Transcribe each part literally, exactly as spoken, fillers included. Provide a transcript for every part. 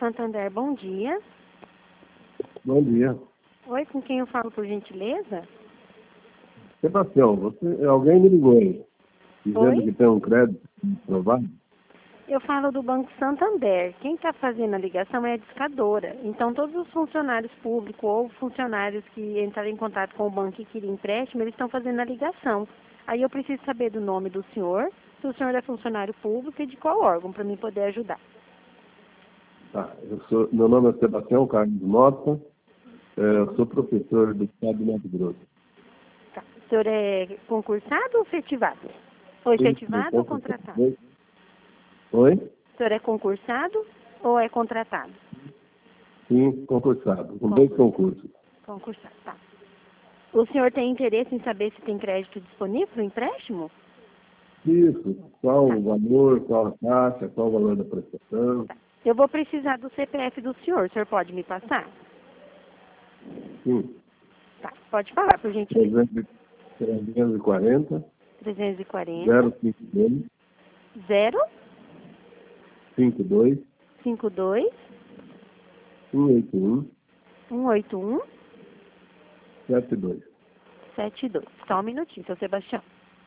Santander, bom dia. Bom dia. Oi, com quem eu falo, por gentileza? Sebastião, você, alguém me ligou aí, dizendo Oi? que tem um crédito aprovado. Eu falo do Banco Santander. Quem está fazendo a ligação é a discadora. Então, todos os funcionários públicos ou funcionários que entraram em contato com o banco e queriam empréstimo, eles estão fazendo a ligação. Aí eu preciso saber do nome do senhor, se o senhor é funcionário público e de qual órgão, para mim poder ajudar. Tá, eu sou, meu nome é Sebastião Carlos Mota, é, eu sou professor do Estado de Mato Grosso. Tá. O senhor é concursado ou efetivado? Ou efetivado Isso, ou contratado? Oi? O senhor é concursado ou é contratado? Sim, concursado, com dois Concurso. concursos. Concursado, tá. O senhor tem interesse em saber se tem crédito disponível para o empréstimo? Isso, qual o valor, qual a taxa, qual o valor da prestação. Eu vou precisar do C P F do senhor. O senhor pode me passar? Sim, Tá. Pode falar, por gentileza. trezentos e quarenta, trezentos e quarenta, zero cinco dois, zero cinco dois, cinco dois, um oito um, um oito um, sete dois. sete dois. Só um minutinho, seu Sebastião.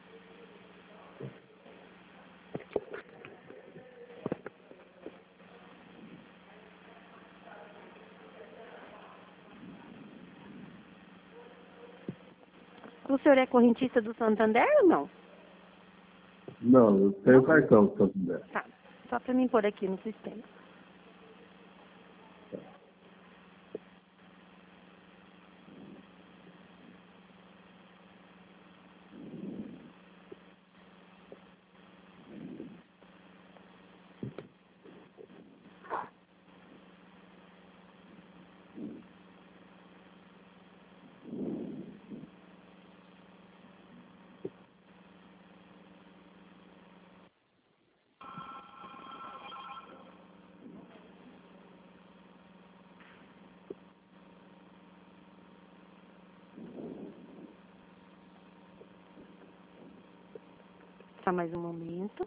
O senhor é correntista do Santander ou não? Não, eu tenho cartão, se eu puder. Tá. Só para mim pôr aqui no sistema. Só mais um momento.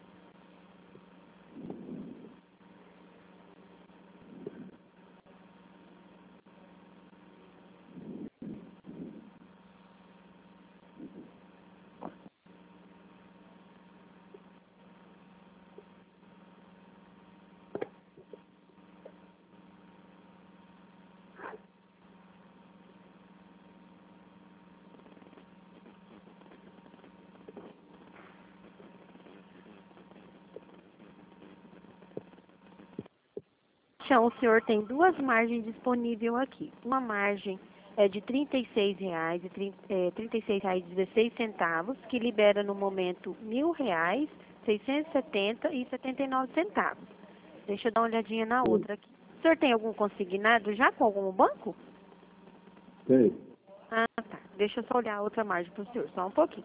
Então, o senhor tem duas margens disponíveis aqui. Uma margem é de trinta e seis reais e trinta e seis reais e dezesseis centavos, que libera no momento mil reais, seiscentos e setenta e setenta e nove centavos. Deixa eu dar uma olhadinha na outra aqui. O senhor tem algum consignado já com algum banco? Tem. Ah, tá. Deixa eu só olhar a outra margem para o senhor, só um pouquinho.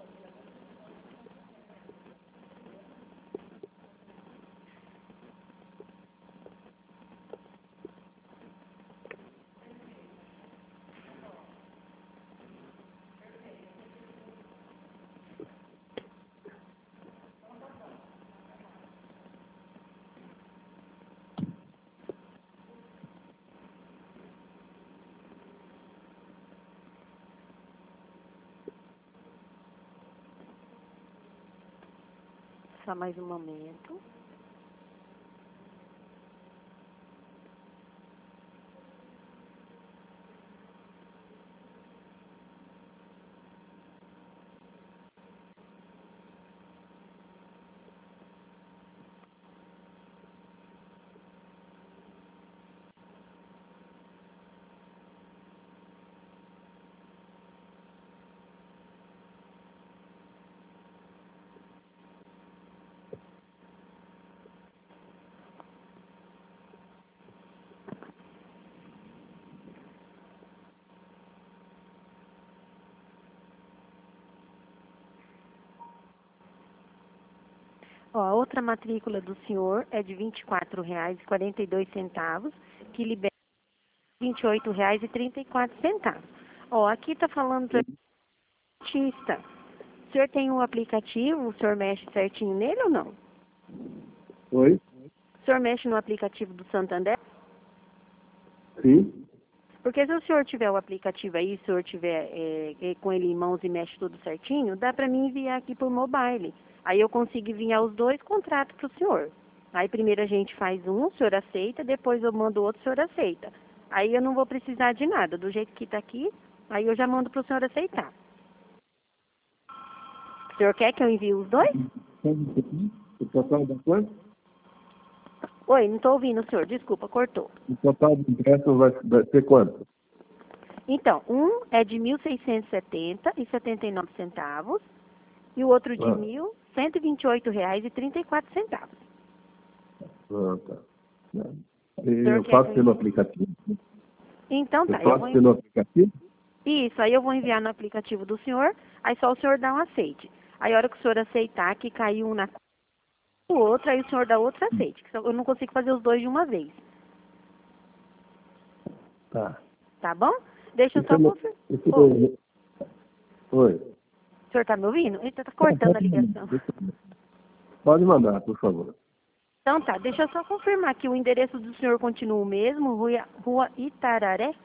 Só mais um momento. Ó, a outra matrícula do senhor é de vinte e quatro reais e quarenta e dois centavos, que libera vinte e oito reais e trinta e quatro centavos. Ó, aqui está falando para artista. O senhor tem um aplicativo, o senhor mexe certinho nele ou não? Oi? O senhor mexe no aplicativo do Santander? sim. Porque se o senhor tiver o aplicativo aí, se o senhor tiver é, é, com ele em mãos e mexe tudo certinho, dá para mim enviar aqui por mobile. Aí eu consigo enviar os dois contratos para o senhor. Aí primeiro a gente faz um, o senhor aceita, depois eu mando outro, o senhor aceita. Aí eu não vou precisar de nada, do jeito que está aqui, aí eu já mando para o senhor aceitar. O senhor quer que eu envie os dois? O total da quanto? Oi, não estou ouvindo o senhor, desculpa, cortou. O total do empréstimo vai, vai ser quanto? Então, um é de mil seiscentos e setenta reais e setenta e nove centavos e o outro de Ah. mil cento e vinte e oito reais e trinta e quatro centavos. Ah, tá. O E senhor eu quer faço que eu pelo envie? aplicativo? Então tá, Eu eu faço vou pelo enviar. aplicativo? Isso, aí eu vou enviar no aplicativo do senhor, aí só o senhor dá um aceite. Aí a hora que o senhor aceitar, que caiu um na conta do outro, aí o senhor dá outro aceite. Que eu não consigo fazer os dois de uma vez. Tá. Tá bom? Deixa eu Esse só é meu- confirmar. esse é Ô, meu- Oi. o senhor tá me ouvindo? Eita, tá Ah, cortando a pode mandar, ligação. deixa eu ver. Pode mandar, por favor. Então tá, deixa eu só confirmar que o endereço do senhor continua o mesmo, Rua, Rua Itararé?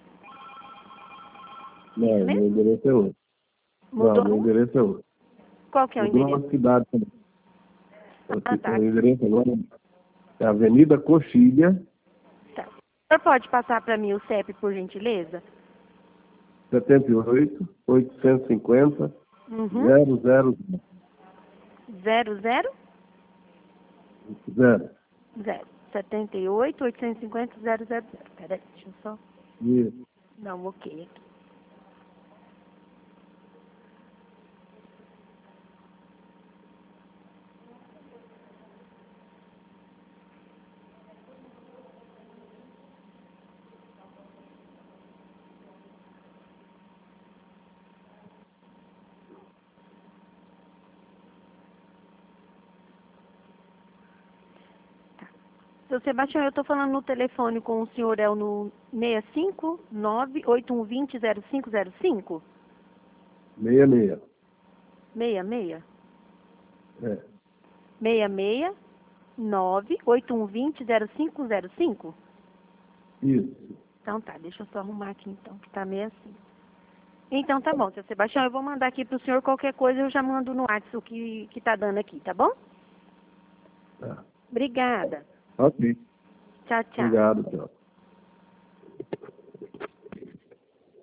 Não, Isso meu mesmo? endereço é outro. Não, Mudou meu aonde? endereço é outro. Qual que é o Mudou endereço? a cidade também. Ah, O tá. endereço agora é Avenida Coxilha, Tá. O senhor pode passar para mim o C E P, por gentileza? setenta e oito, oitocentos e cinquenta, Uhum. zero zero Zero, zero, zero. zero. setenta e oito, oitocentos e cinquenta, zero, zero, zero. Peraí, deixa eu só Isso. dar um ok aqui. Seu Sebastião, eu estou falando no telefone com o senhor, é o no seis cinco nove oito um dois zero zero cinco zero cinco? Meia, meia. seis seis? É. seis seis nove oito um dois zero cinco zero cinco? Isso. Então tá, deixa eu só arrumar aqui então, que tá meio assim. Então tá bom, seu Sebastião, eu vou mandar aqui pro senhor qualquer coisa, eu já mando no WhatsApp o que, que tá dando aqui, tá bom? Tá. Obrigada. Ok. Tchau, tchau. Obrigado, tchau.